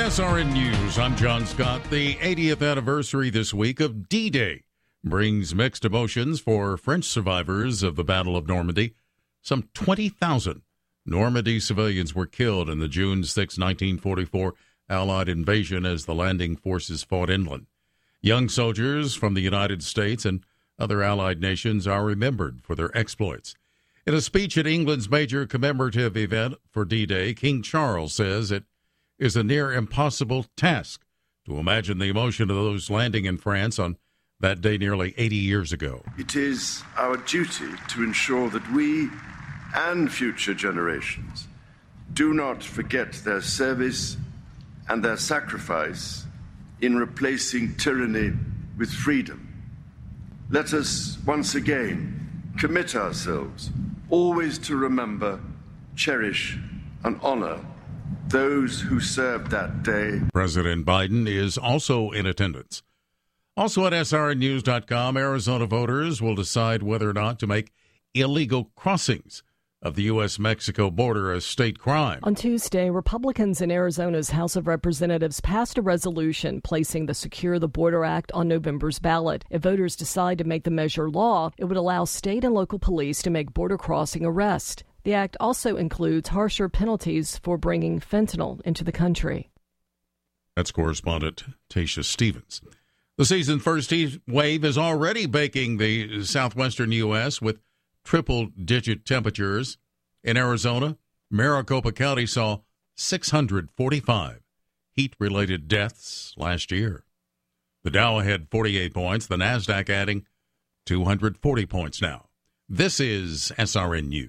SRN News, I'm John Scott. The 80th anniversary this week of D-Day brings mixed emotions for French survivors of the Battle of Normandy. Some 20,000 Normandy civilians were killed in the June 6, 1944 Allied invasion as the landing forces fought inland. Young soldiers from the United States and other Allied nations are remembered for their exploits. In a speech at England's major commemorative event for D-Day, King Charles says it is a near impossible task to imagine the emotion of those landing in France on that day nearly 80 years ago. It is our duty to ensure that we and future generations do not forget their service and their sacrifice in replacing tyranny with freedom. Let us once again commit ourselves always to remember, cherish, and honor those who served that day. President Biden is also in attendance. Also at srnnews.com, Arizona voters will decide whether or not to make illegal crossings of the U.S.-Mexico border a state crime. On Tuesday, Republicans in Arizona's House of Representatives passed a resolution placing the Secure the Border Act on November's ballot. If voters decide to make the measure law, it would allow state and local police to make border crossing arrests. The act also includes harsher penalties for bringing fentanyl into the country. That's correspondent Tasha Stevens. The season's first heat wave is already baking the southwestern U.S. with triple-digit temperatures. In Arizona, Maricopa County saw 645 heat-related deaths last year. The Dow had 48 points, the NASDAQ adding 240 points now. This is SRN News.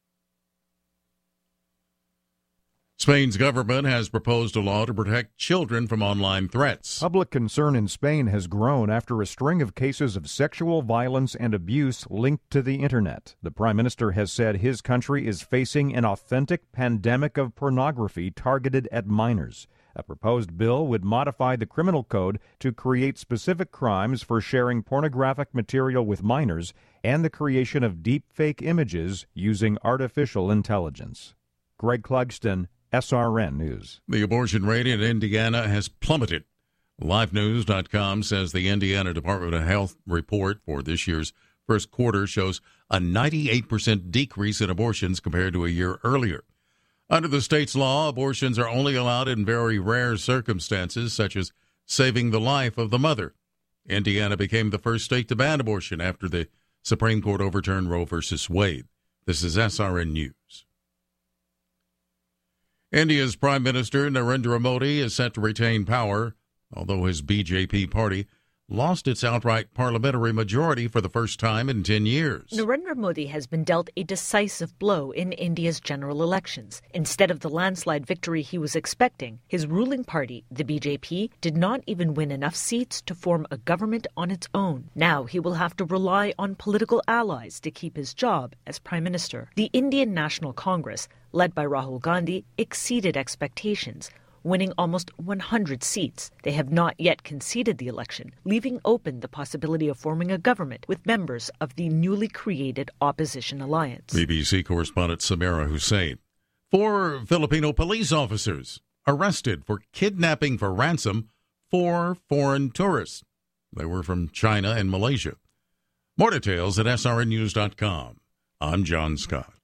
Spain's government has proposed a law to protect children from online threats. Public concern in Spain has grown after a string of cases of sexual violence and abuse linked to the Internet. The Prime Minister has said his country is facing an authentic pandemic of pornography targeted at minors. A proposed bill would modify the criminal code to create specific crimes for sharing pornographic material with minors and the creation of deepfake images using artificial intelligence. Greg Clugston, SRN News. The abortion rate in Indiana has plummeted. LiveNews.com says the Indiana Department of Health report for this year's first quarter shows a 98% decrease in abortions compared to a year earlier. Under the state's law, abortions are only allowed in very rare circumstances, such as saving the life of the mother. Indiana became the first state to ban abortion after the Supreme Court overturned Roe v. Wade. This is SRN News. India's Prime Minister Narendra Modi is set to retain power, although his BJP party lost its outright parliamentary majority for the first time in 10 years. Narendra Modi has been dealt a decisive blow in India's general elections. Instead of the landslide victory he was expecting, his ruling party, the BJP, did not even win enough seats to form a government on its own. Now he will have to rely on political allies to keep his job as Prime Minister. The Indian National Congress, led by Rahul Gandhi, exceeded expectations, winning almost 100 seats. They have not yet conceded the election, leaving open the possibility of forming a government with members of the newly created opposition alliance. BBC correspondent Samira Hussein. 4 Filipino police officers arrested for kidnapping for ransom 4 foreign tourists. They were from China and Malaysia. More details at srnnews.com. I'm John Scott.